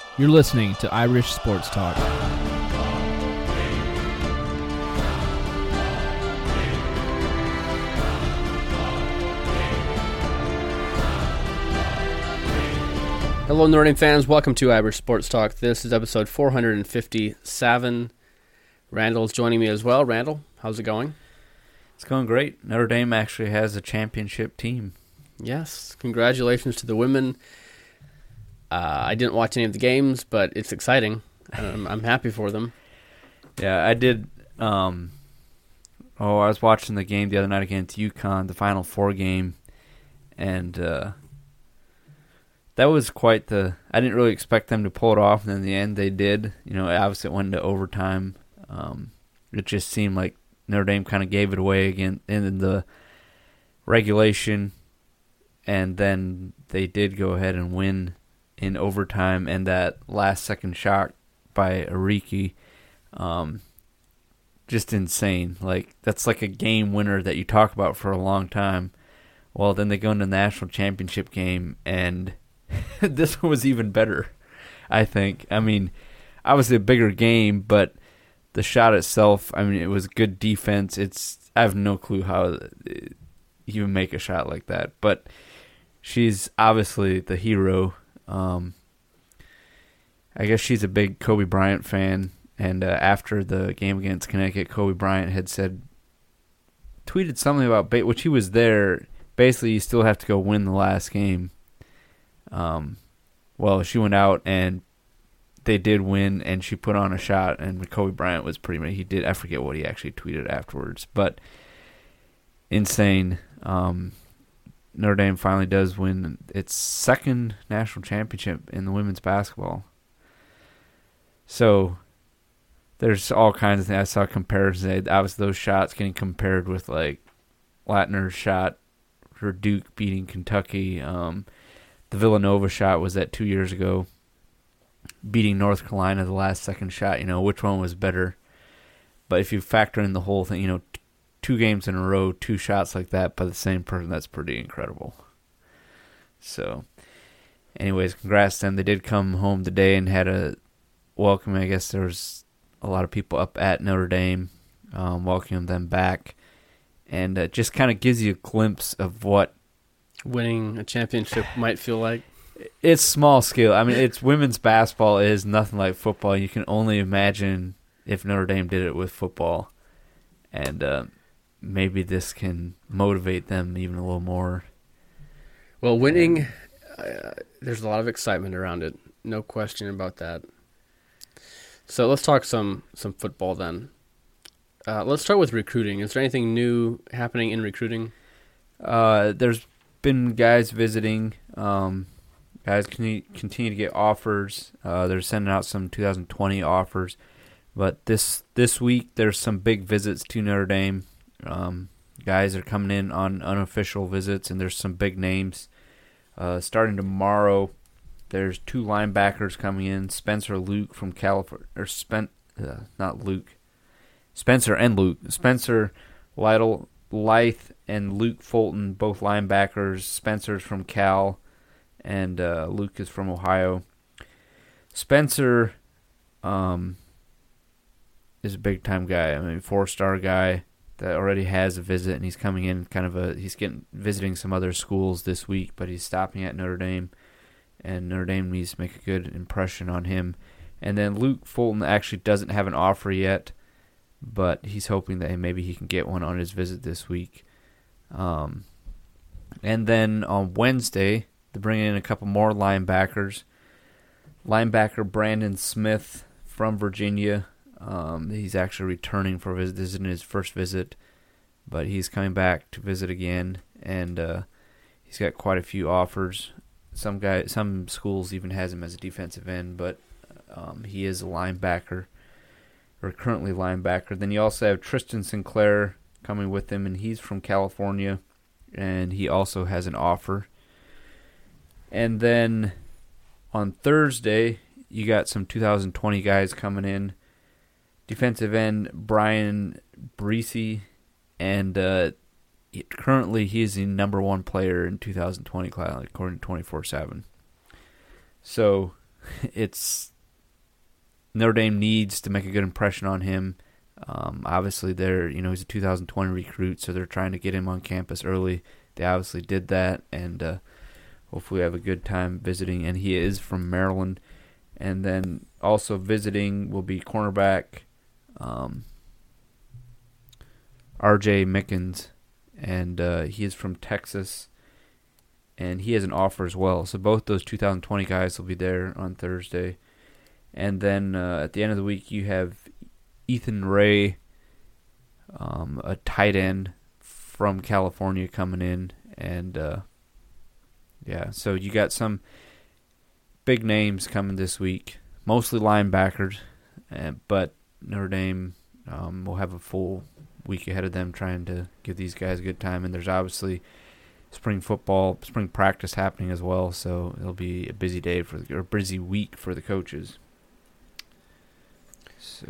You're listening to Irish Sports Talk. Hello, Notre Dame fans. Welcome to Irish Sports Talk. This is episode 457. Randall's joining me as well. Randall, how's it going? It's going great. Notre Dame actually has a championship team. Yes, congratulations to the women. I didn't watch any of the games, but it's exciting. I'm happy for them. Yeah, I did. I was watching the game the other night against UConn, the Final Four game, and that was quite the. I didn't really expect them to pull it off, and in the end, they did. You know, obviously it went into overtime. It just seemed like Notre Dame kind of gave it away again in the regulation, and then they did go ahead and win in overtime, and that last-second shot by Ariki, just insane. Like, that's like a game winner that you talk about for a long time. Well, then they go into the national championship game, and this one was even better, I think. I mean, obviously a bigger game, but the shot itself, I mean, it was good defense. I have no clue how you make a shot like that, but she's obviously the hero. I guess she's a big Kobe Bryant fan, and after the game against Connecticut, Kobe Bryant had tweeted something about, which he was there, basically you still have to go win the last game. Well, she went out, and they did win, and she put on a shot, and Kobe Bryant was pretty much, I forget what he actually tweeted afterwards, but insane. Notre Dame finally does win its second national championship in the women's basketball. So there's all kinds of things. I saw comparisons. Obviously, those shots getting compared with like Latner's shot for Duke beating Kentucky. The Villanova shot was that 2 years ago, beating North Carolina, the last second shot. You know, which one was better? But if you factor in the whole thing, you know, 2 games in a row, 2 shots like that by the same person, that's pretty incredible. So, anyways, congrats to them. They did come home today and had a welcome. I guess there was a lot of people up at Notre Dame welcoming them back. And it just kind of gives you a glimpse of what Winning a championship might feel like. It's small scale. I mean, it's women's basketball. It is nothing like football. You can only imagine if Notre Dame did it with football. And maybe this can motivate them even a little more. Well, winning, there's a lot of excitement around it. No question about that. So let's talk some football then. Let's start with recruiting. Is there anything new happening in recruiting? There's been guys visiting. Guys continue to get offers. They're sending out some 2020 offers. But this week, there's some big visits to Notre Dame. Guys are coming in on unofficial visits, and there's some big names. Starting tomorrow, there's 2 linebackers coming in. Spencer Luke from California, or Spencer and Luke. Spencer Lythe and Luke Fulton, both linebackers. Spencer's from Cal, and Luke is from Ohio. Spencer is a big-time guy. I mean, 4-star guy that already has a visit, and he's coming in he's visiting some other schools this week, but he's stopping at Notre Dame, and Notre Dame needs to make a good impression on him. And then Luke Fulton actually doesn't have an offer yet, but he's hoping that maybe he can get one on his visit this week. And then on Wednesday, they're bringing in a couple more linebackers. Linebacker Brandon Smith from Virginia. He's actually returning for a visit. This isn't his first visit, but he's coming back to visit again, and he's got quite a few offers. Some schools even has him as a defensive end, but he is a linebacker, or currently linebacker. Then you also have Tristan Sinclair coming with him, and he's from California, and he also has an offer. And then on Thursday, you got some 2020 guys coming in. Defensive end Brian Breesy, and currently he's the #1 player in 2020 class, according to 24/7. So it's Notre Dame needs to make a good impression on him. Obviously, he's a 2020 recruit, so they're trying to get him on campus early. They obviously did that, and hopefully have a good time visiting. And he is from Maryland. And then also visiting will be cornerback R.J. Mickens, and he is from Texas, and he has an offer as well. So both those 2020 guys will be there on Thursday. And then at the end of the week, you have Ethan Ray, a tight end from California, coming in. And, so you got some big names coming this week, mostly linebackers, but Notre Dame will have a full week ahead of them trying to give these guys a good time. And there's obviously spring practice happening as well, so it'll be a busy busy week for the coaches. So,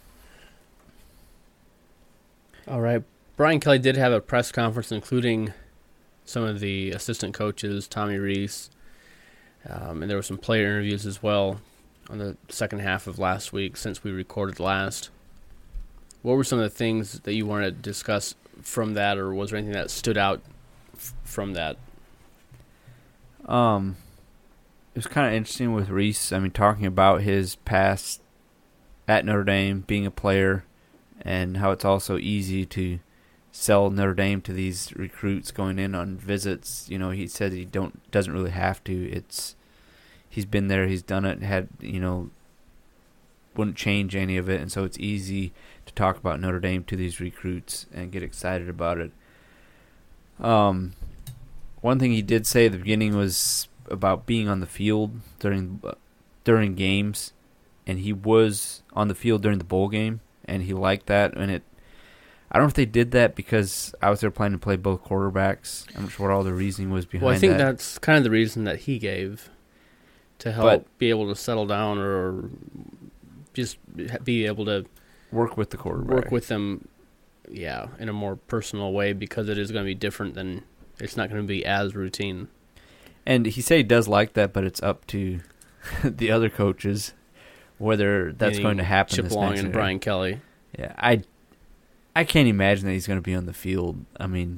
all right. Brian Kelly did have a press conference, including some of the assistant coaches, Tommy Rees, and there were some player interviews as well on the second half of last week since we recorded last. What were some of the things that you wanted to discuss from that, or was there anything that stood out from that? It was kind of interesting with Rees. I mean, talking about his past at Notre Dame, being a player, and how it's also easy to sell Notre Dame to these recruits going in on visits. You know, he said he doesn't really have to. He's been there, he's done it, wouldn't change any of it, and so it's easy to talk about Notre Dame to these recruits and get excited about it. One thing he did say at the beginning was about being on the field during games, and he was on the field during the bowl game, and he liked that. And I don't know if they did that because I was there planning to play both quarterbacks. I'm not sure what all the reasoning was behind that. Well, I think that's kind of the reason that he gave to help be able to settle down or just be able to work with the quarterback. Work with them, in a more personal way, because it is going to be different than it's not going to be as routine. And he said he does like that, but it's up to the other coaches whether that's going to happen. Chip Long and Brian Kelly. Yeah, I can't imagine that he's going to be on the field. I mean,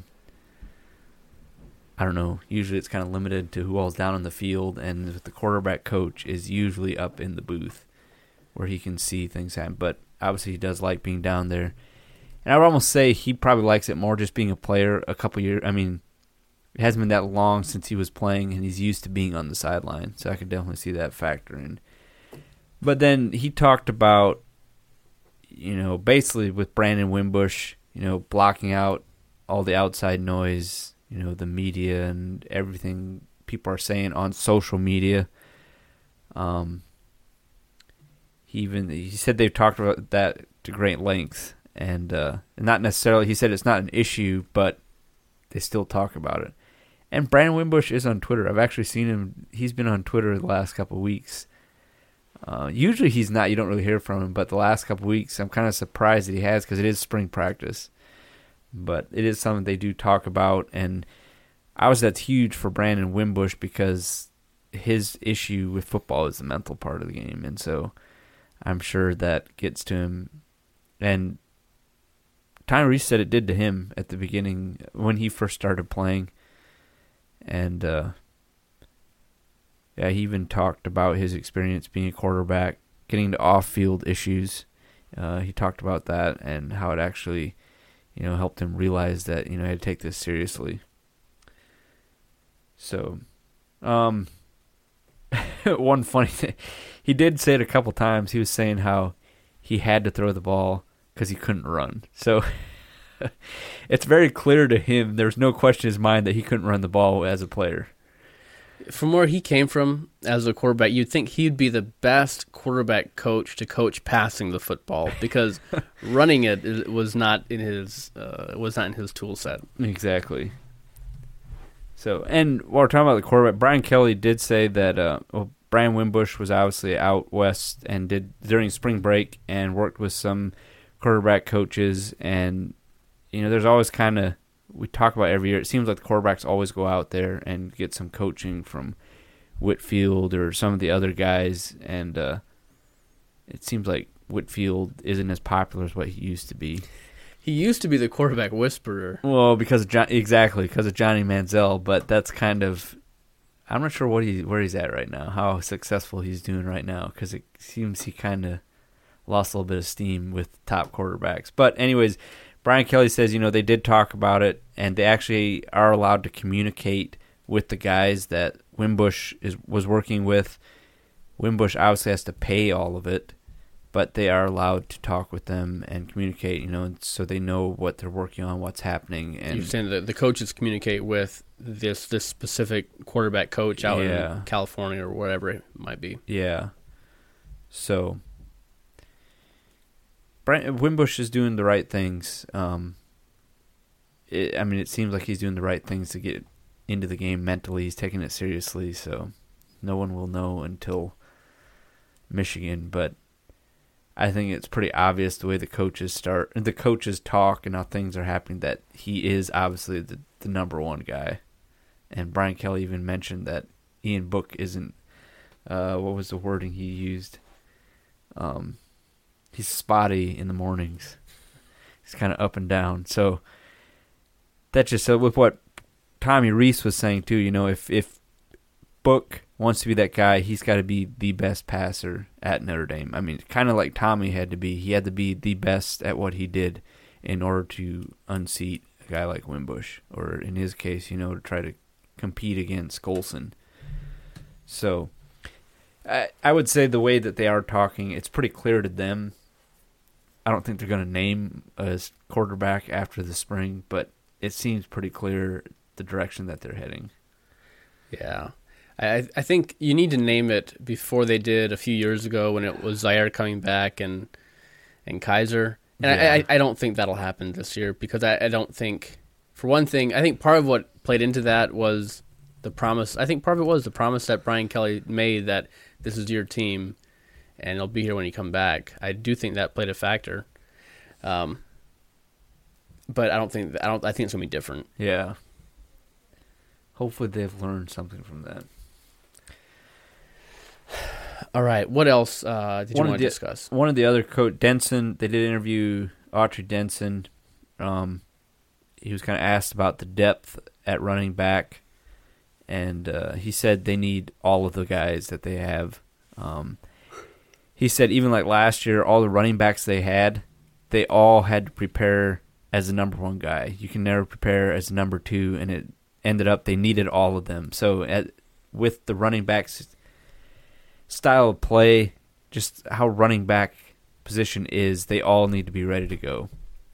I don't know. Usually it's kind of limited to who all's down on the field, and the quarterback coach is usually up in the booth where he can see things happen. But obviously he does like being down there. And I would almost say he probably likes it more just being a player a couple years. I mean, it hasn't been that long since he was playing, and he's used to being on the sideline. So I could definitely see that factor in. But then he talked about, basically with Brandon Wimbush, blocking out all the outside noise, the media and everything people are saying on social media. He said they've talked about that to great length, and not necessarily, he said it's not an issue, but they still talk about it. And Brandon Wimbush is on Twitter. I've actually seen him. He's been on Twitter the last couple of weeks. Usually he's not. You don't really hear from him, but the last couple of weeks I'm kind of surprised that he has, because it is spring practice. But it is something they do talk about, and obviously that's huge for Brandon Wimbush because his issue with football is the mental part of the game, and so I'm sure that gets to him. And Tommy Rees said it did to him at the beginning when he first started playing. And he even talked about his experience being a quarterback, getting to off-field issues. He talked about that and how it actually, helped him realize that, he had to take this seriously. So, one funny thing, he did say it a couple times. He was saying how he had to throw the ball because he couldn't run. So it's very clear to him, there's no question in his mind that he couldn't run the ball as a player. From where he came from as a quarterback, you'd think he'd be the best quarterback coach to coach passing the football, because running it was not in his tool set. Exactly. So, and while we're talking about the quarterback, Brian Kelly did say that Brian Wimbush was obviously out west and did during spring break and worked with some quarterback coaches, and there's always kind of, we talk about every year, it seems like the quarterbacks always go out there and get some coaching from Whitfield or some of the other guys, and it seems like Whitfield isn't as popular as what he used to be. He used to be the quarterback whisperer. Well, because of because of Johnny Manziel, but that's kind of, I'm not sure where he's at right now, how successful he's doing right now, because it seems he kind of lost a little bit of steam with top quarterbacks. But anyways, Brian Kelly says, they did talk about it, and they actually are allowed to communicate with the guys that Wimbush was working with. Wimbush obviously has to pay all of it, but they are allowed to talk with them and communicate, so they know what they're working on, what's happening. And you're saying that the coaches communicate with this specific quarterback coach out in California or whatever it might be. Yeah. So Wimbush is doing the right things. It seems like he's doing the right things to get into the game mentally. He's taking it seriously, so no one will know until Michigan, but I think it's pretty obvious the way the coaches talk and how things are happening that he is obviously the number one guy. And Brian Kelly even mentioned that Ian Book isn't, what was the wording he used? He's spotty in the mornings. He's kind of up and down. So that's just with what Tommy Rees was saying too. If Book wants to be that guy, he's got to be the best passer at Notre Dame. Kind of like Tommy had to be. He had to be the best at what he did in order to unseat a guy like Wimbush, or in his case, to try to compete against Golson. So I would say the way that they are talking, it's pretty clear to them. I don't think they're going to name a quarterback after the spring, but it seems pretty clear the direction that they're heading. Yeah. I think you need to name it before they did a few years ago when it was Zaire coming back and Kaiser. And I don't think that'll happen this year because I don't think, for one thing, I think part of what played into that was the promise. I think part of it was the promise that Brian Kelly made that this is your team and it'll be here when you come back. I do think that played a factor. But I think it's going to be different. Yeah. Hopefully they've learned something from that. All right, what else did you want to discuss? One of the other coach, Denson, they did interview Autry Denson. He was kind of asked about the depth at running back, and he said they need all of the guys that they have. He said even like last year, all the running backs they all had to prepare as the number one guy. You can never prepare as the number two, and it ended up they needed all of them. So with the running backs style of play, just how running back position is, they all need to be ready to go.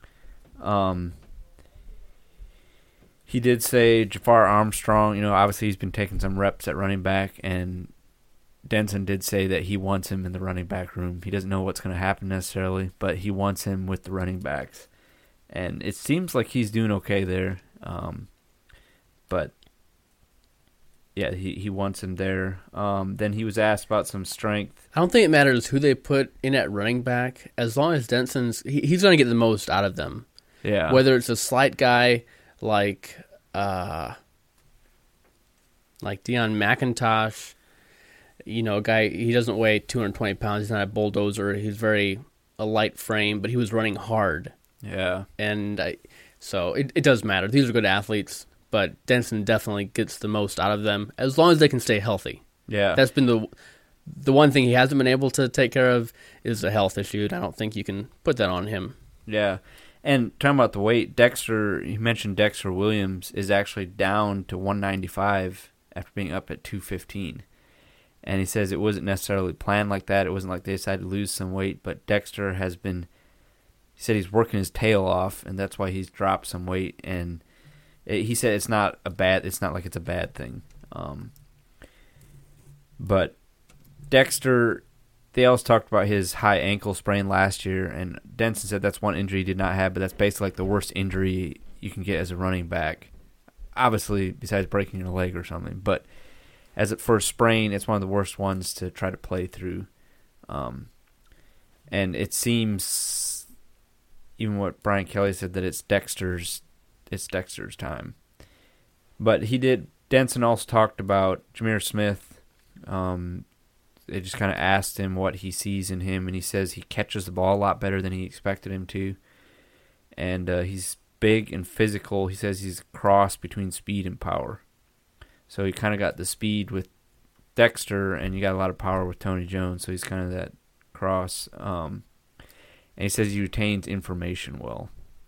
He did say Jafar Armstrong, obviously he's been taking some reps at running back, and Denson did say that he wants him in the running back room. He doesn't know what's going to happen necessarily, but he wants him with the running backs. And it seems like he's doing okay there. But yeah, he wants him there. Then he was asked about some strength. I don't think it matters who they put in at running back. As long as Denson's, he's going to get the most out of them. Yeah. Whether it's a slight guy like Deion McIntosh, a guy, he doesn't weigh 220 pounds. He's not a bulldozer. He's a light frame, but he was running hard. Yeah. And so it does matter. These are good athletes. But Denson definitely gets the most out of them as long as they can stay healthy. Yeah. That's been the one thing he hasn't been able to take care of is a health issue. And I don't think you can put that on him. Yeah. And talking about the weight, you mentioned Dexter Williams is actually down to 195 after being up at 215. And he says it wasn't necessarily planned like that. It wasn't like they decided to lose some weight, but Dexter he said he's working his tail off, and that's why he's dropped some weight. And he said it's not like it's a bad thing. But Dexter, they also talked about his high ankle sprain last year, and Denson said that's one injury he did not have, but that's basically like the worst injury you can get as a running back. Obviously, besides breaking your leg or something. But for a sprain, it's one of the worst ones to try to play through. And it seems, even what Brian Kelly said, that it's Dexter's time. But Denson also talked about Jameer Smith They just kind of asked him what he sees in him, and he says he catches the ball a lot better than he expected him to. And he's big and physical. He says he's a cross between speed and power. So he kind of got the speed with Dexter, and you got a lot of power with Tony Jones. So he's kind of that cross. And he says he retains information well.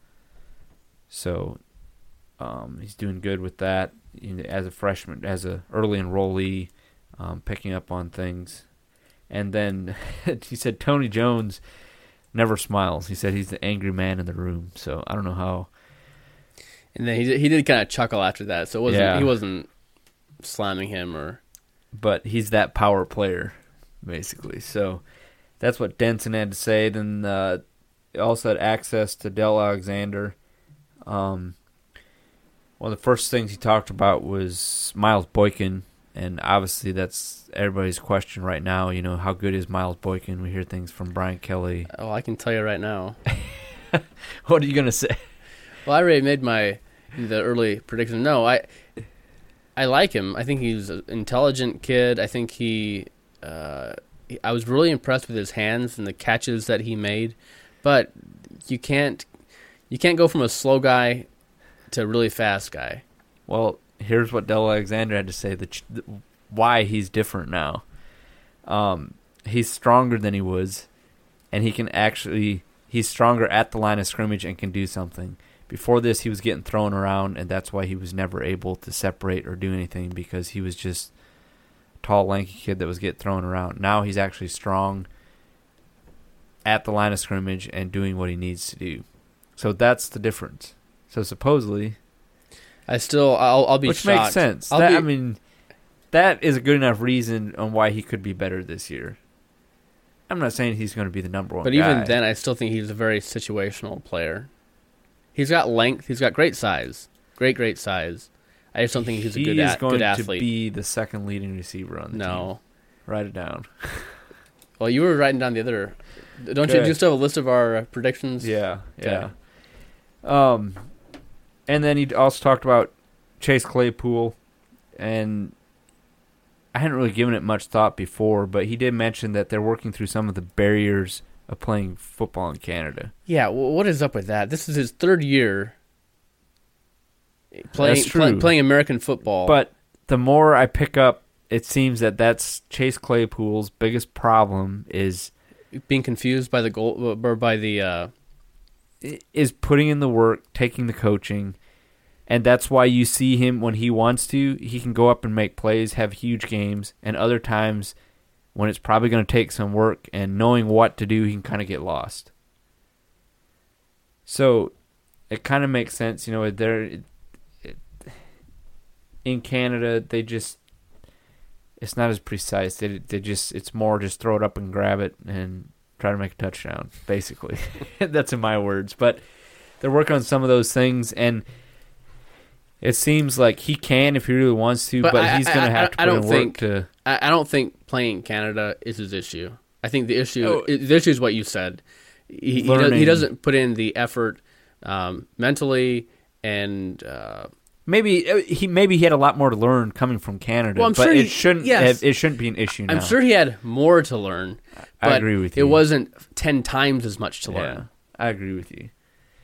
So he's doing good with that as a freshman, as a early enrollee, picking up on things. And then he said Tony Jones never smiles. He said he's the angry man in the room. So I don't know how. And then he did kind of chuckle after that. So he wasn't slamming him or. But he's that power player, basically. So that's what Denson had to say. Then also had access to Del Alexander. One of the first things he talked about was Miles Boykin, and obviously that's everybody's question right now. You know, how good is Miles Boykin? We hear things from Brian Kelly. Oh, I can tell you right now. What are you going to say? Well, I already made the early prediction. No, I like him. I think he's an intelligent kid. I think I was really impressed with his hands and the catches that he made. But you can't go from a slow guy to a really fast guy. Well, here's what Del Alexander had to say, why he's different now. He's stronger than he was, and he's stronger at the line of scrimmage and can do something. Before this, he was getting thrown around, and that's why he was never able to separate or do anything, because he was just a tall, lanky kid that was getting thrown around. Now he's actually strong at the line of scrimmage and doing what he needs to do. So that's the difference. So supposedly, I'll be which shocked. Makes sense. I mean, that is a good enough reason on why he could be better this year. I'm not saying he's going to be the number one but guy. But even then, I still think he's a very situational player. He's got length. He's got great size. Great size. I just don't think he's a good athlete. He is going to be the second leading receiver on the team. No. Write it down. Well, you were writing down the other. Do you still have a list of our predictions? Yeah. And then he also talked about Chase Claypool, and I hadn't really given it much thought before, but he did mention that they're working through some of the barriers of playing football in Canada. Yeah, well, what is up with that? This is his third year playing American football. But the more I pick up, it seems that that's Chase Claypool's biggest problem is being confused by the goal or by the is putting in the work, taking the coaching, and that's why you see him when he wants to, he can go up and make plays, have huge games, and other times when it's probably going to take some work and knowing what to do, he can kind of get lost. So it kind of makes sense, in Canada, it's not as precise. It's more just throw it up and grab it and try to make a touchdown, basically. That's in my words. But they're working on some of those things, and it seems like he can if he really wants to, but he's going to have to put in work to... I don't think playing in Canada is his issue. I think the issue is what you said. He doesn't put in the effort mentally and... Maybe he had a lot more to learn coming from Canada, but it shouldn't be an issue now. I'm sure he had more to learn. But I agree with you. It wasn't 10 times as much to learn. Yeah, I agree with you.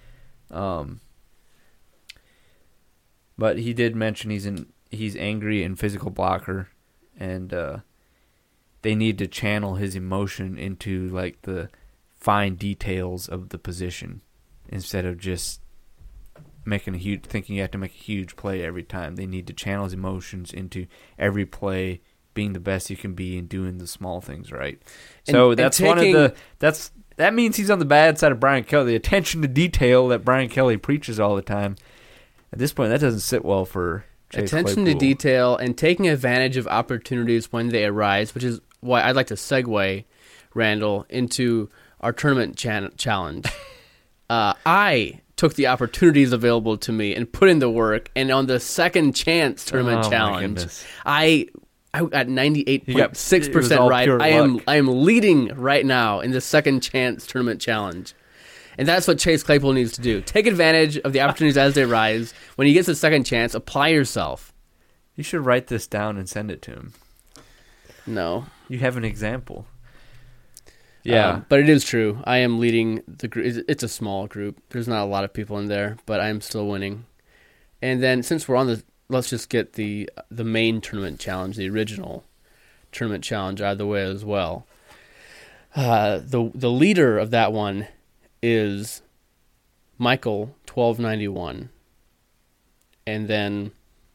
But he did mention he's angry and physical blocker, and they need to channel his emotion into like the fine details of the position instead of just thinking you have to make a huge play every time. They need to channel his emotions into every play, being the best you can be and doing the small things right. So that means he's on the bad side of Brian Kelly. The attention to detail that Brian Kelly preaches all the time. At this point, that doesn't sit well for Chase Attention Claypool. to detail and taking advantage of opportunities when they arise, which is why I'd like to segue, Randall, into our tournament challenge. I took the opportunities available to me and put in the work, and on the second chance tournament challenge, I got 98.6% right. I am leading right now in the second chance tournament challenge. And that's what Chase Claypool needs to do. Take advantage of the opportunities as they rise. When he gets a second chance, apply yourself. You should write this down and send it to him. No. You have an example. Yeah. But it is true. I am leading the group. It's a small group. There's not a lot of people in there, but I am still winning. And then since we're on let's just get the main tournament challenge, the original tournament challenge out of the way as well. The leader of that one is Michael 1291. And then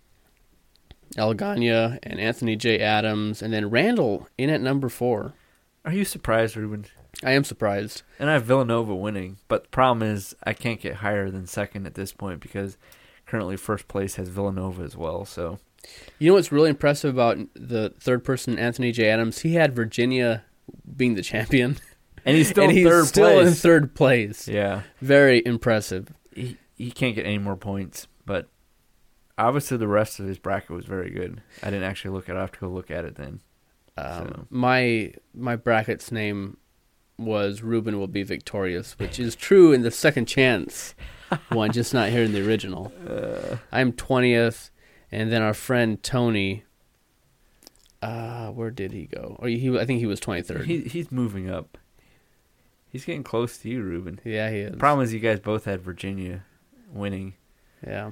Algania and Anthony J. Adams, and then Randall in at number 4. Are you surprised, Ruben? I am surprised. And I have Villanova winning, but the problem is I can't get higher than second at this point because currently first place has Villanova as well. So, you know what's really impressive about the third person, Anthony J. Adams? He had Virginia being the champion, and he's still and in in third place. Yeah, very impressive. He can't get any more points, but obviously the rest of his bracket was very good. I didn't actually look at it. I have to go look at it then. My bracket's name was Ruben Will Be Victorious, which is true in the second chance one, just not here in the original. I'm 20th, and then our friend Tony, where did he go? I think he was 23rd. He's moving up. He's getting close to you, Ruben. Yeah, he is. The problem is you guys both had Virginia winning. Yeah.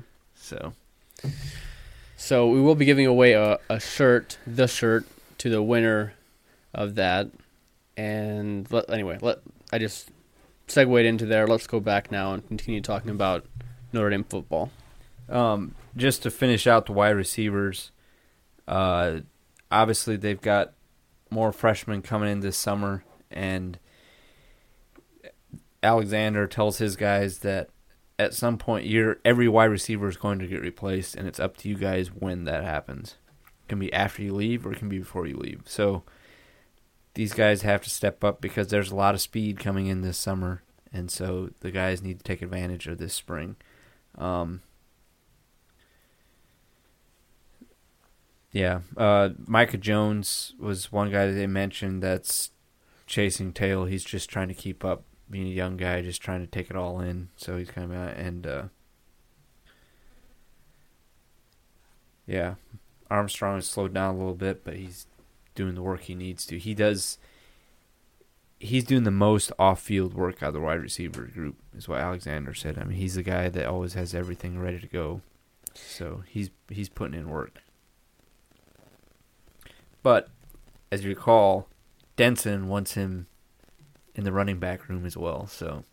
So we will be giving away the shirt, to the winner of that. And I just segued into there. Let's go back now and continue talking about Notre Dame football. Just to finish out the wide receivers, obviously they've got more freshmen coming in this summer, and Alexander tells his guys that at some point every wide receiver is going to get replaced, and it's up to you guys when that happens. It can be after you leave or it can be before you leave. So these guys have to step up because there's a lot of speed coming in this summer, and so the guys need to take advantage of this spring. Micah Jones was one guy that they mentioned that's chasing tail. He's just trying to keep up, being a young guy, just trying to take it all in. So he's coming out, and Armstrong has slowed down a little bit, but he's doing the work he needs to. He's doing the most off-field work out of the wide receiver group, is what Alexander said. I mean, he's the guy that always has everything ready to go. So he's putting in work. But, as you recall, Denson wants him in the running back room as well. So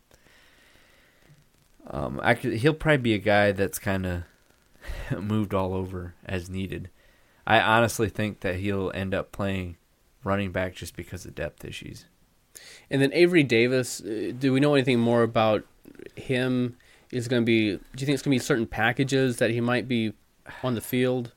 he'll probably be a guy that's kind of moved all over as needed. I honestly think that he'll end up playing running back just because of depth issues. And then Avery Davis, do we know anything more about him? Do you think it's going to be certain packages that he might be on the field?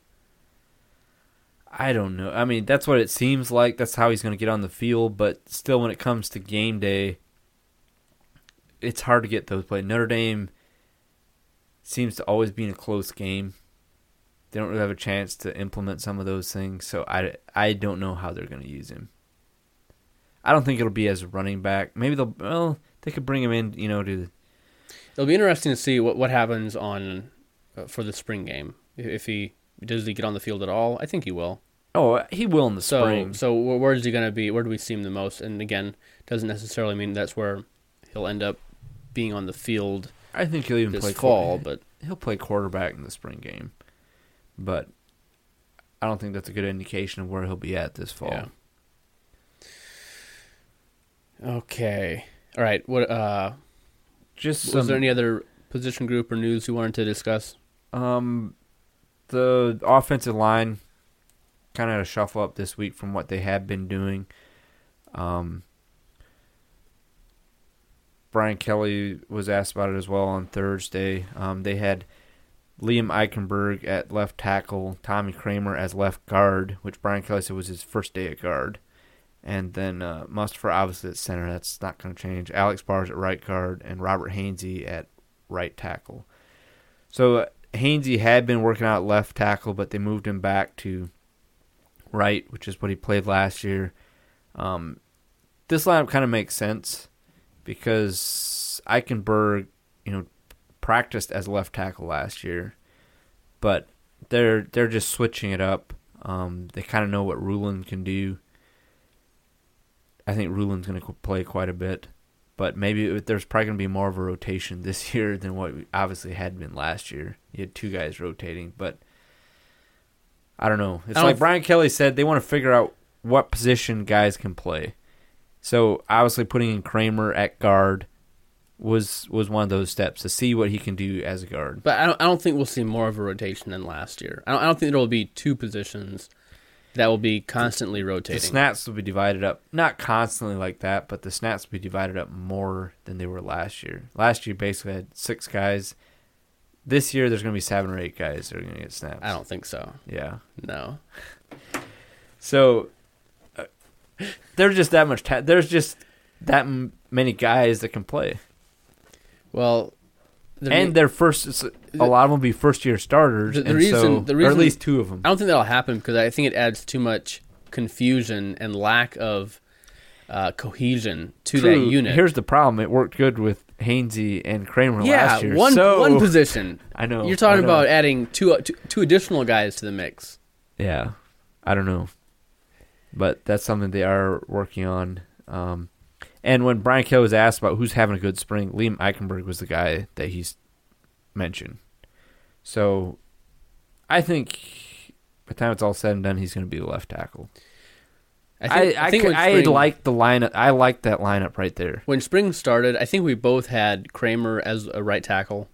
I don't know. I mean, that's what it seems like. That's how he's going to get on the field. But still, when it comes to game day, it's hard to get those plays. Notre Dame seems to always be in a close game. They don't really have a chance to implement some of those things. So I don't know how they're going to use him. I don't think it'll be as a running back. Maybe they could bring him in, It'll be interesting to see what happens on for the spring game. Does he get on the field at all? I think he will. Oh, he will in the spring. So where is he going to be? Where do we see him the most? And again, doesn't necessarily mean that's where he'll end up being on the field. I think he'll even play fall, but he'll play quarterback in the spring game. But I don't think that's a good indication of where he'll be at this fall. Yeah. Okay. All right. What? Was there any other position group or news you wanted to discuss? The offensive line kind of had a shuffle up this week from what they had been doing. Brian Kelly was asked about it as well on Thursday. They had Liam Eichenberg at left tackle, Tommy Kramer as left guard, which Brian Kelly said was his first day at guard. And then Mustapher obviously at center. That's not going to change. Alex Bars at right guard and Robert Hainsey at right tackle. So Hainsey had been working out left tackle, but they moved him back to right, which is what he played last year. This lineup kind of makes sense because Eichenberg, practiced as left tackle last year, but they're just switching it up. They kind of know what Ruland can do. I think Ruland's going to play quite a bit. But maybe there's probably going to be more of a rotation this year than what we obviously had been last year. You had 2 guys rotating, but I don't know. It's like Brian Kelly said, they want to figure out what position guys can play. So obviously putting in Kramer at guard was one of those steps to see what he can do as a guard. But I don't think we'll see more of a rotation than last year. I don't think there will be 2 positions that will be constantly rotating. The snaps will be divided up, not constantly like that, but the snaps will be divided up more than they were last year. Last year basically had 6 guys. This year there's going to be 7 or 8 guys that are going to get snaps. I don't think so. Yeah. No. So there's just that much. There's just that many guys that can play. Well, they're first. A lot of them will be first-year starters, the reason, or at least 2 of them. I don't think that'll happen because I think it adds too much confusion and lack of cohesion to that unit. Here's the problem: it worked good with Hainsey and Kramer last year. One position. I know. You're talking about adding two additional guys to the mix. Yeah, I don't know, but that's something they are working on. And when Brian Kelly was asked about who's having a good spring, Liam Eichenberg was the guy that he's mentioned. So I think by the time it's all said and done, he's going to be the left tackle. I like the lineup. I like that lineup right there. When spring started, I think we both had Kramer as a right tackle.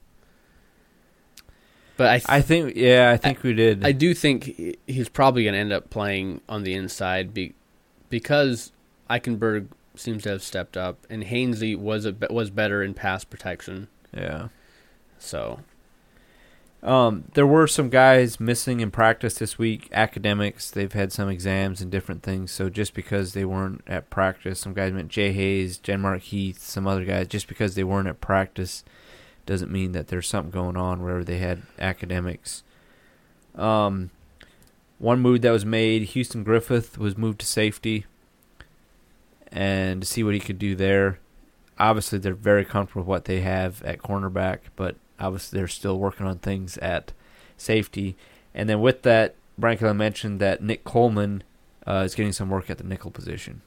But I think we did. I do think he's probably going to end up playing on the inside because Eichenberg seems to have stepped up, and Hainsey was better in pass protection. Yeah. So, there were some guys missing in practice this week. Academics, they've had some exams and different things. So just because they weren't at practice, some guys went Jay Hayes, Denmark Heath, some other guys. Just because they weren't at practice doesn't mean that there's something going on wherever they had academics. One move that was made: Houston Griffith was moved to safety, and to see what he could do there. Obviously, they're very comfortable with what they have at cornerback, but obviously they're still working on things at safety. And then with that, Brian Kelly mentioned that Nick Coleman is getting some work at the nickel position.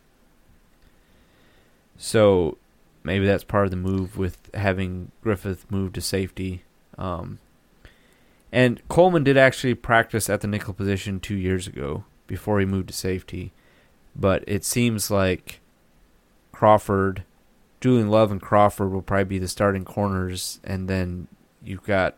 So maybe that's part of the move with having Griffith move to safety. And Coleman did actually practice at the nickel position 2 years ago before he moved to safety. But it seems like Julian Love and Crawford will probably be the starting corners, and then you got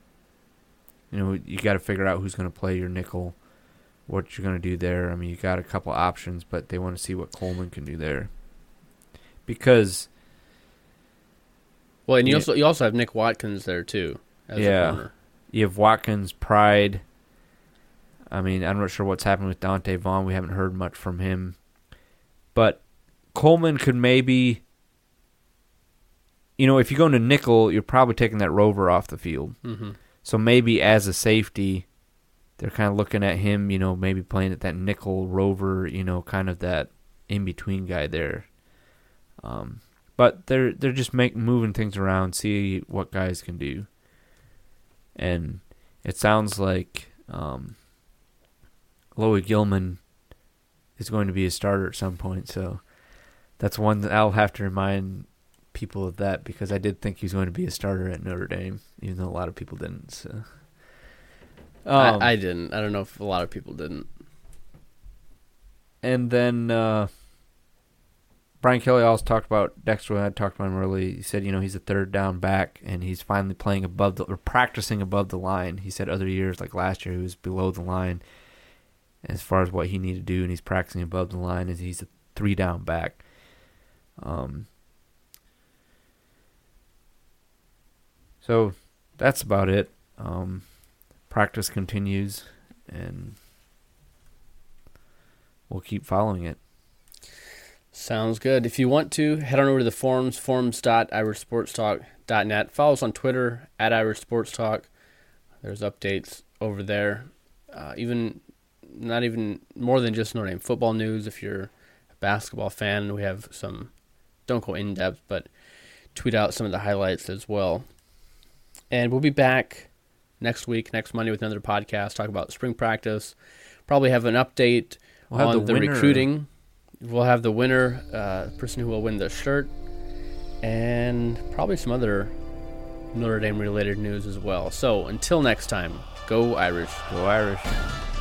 to figure out who's going to play your nickel, what you're going to do there. I mean, you got a couple options, but they want to see what Coleman can do there. Because and you also have Nick Watkins there too as a corner. You have Watkins, Pride. I mean, I'm not sure what's happened with Dante Vaughn. We haven't heard much from him. But Coleman could maybe, if you go into nickel, you're probably taking that rover off the field. Mm-hmm. So maybe as a safety, they're kind of looking at him, maybe playing at that nickel rover, kind of that in-between guy there. But they're just moving things around, see what guys can do. And it sounds like Loie Gilman is going to be a starter at some point, so that's one that I'll have to remind people of that, because I did think he was going to be a starter at Notre Dame, even though a lot of people didn't. So I didn't. I don't know if a lot of people didn't. And then Brian Kelly also talked about Dexter. I talked about him early. He said, he's a third down back, and he's finally playing practicing above the line. He said other years, like last year, he was below the line as far as what he needed to do, and he's practicing above the line as he's a 3-down back. So that's about it. Practice continues, and we'll keep following it. Sounds good. If you want to, head on over to the forums.irishsportstalk.net. Follow us on Twitter @irishsportstalk. There's updates over there. Not even more than just Notre Dame football news. If you're a basketball fan, we have some, don't go in depth, but tweet out some of the highlights as well. And we'll be back next Monday with another podcast, talk about spring practice, probably have an update We'll have on the winner. recruiting. We'll have the winner, person who will win the shirt, and probably some other Notre Dame related news as well. So until next time, go Irish. Go Irish.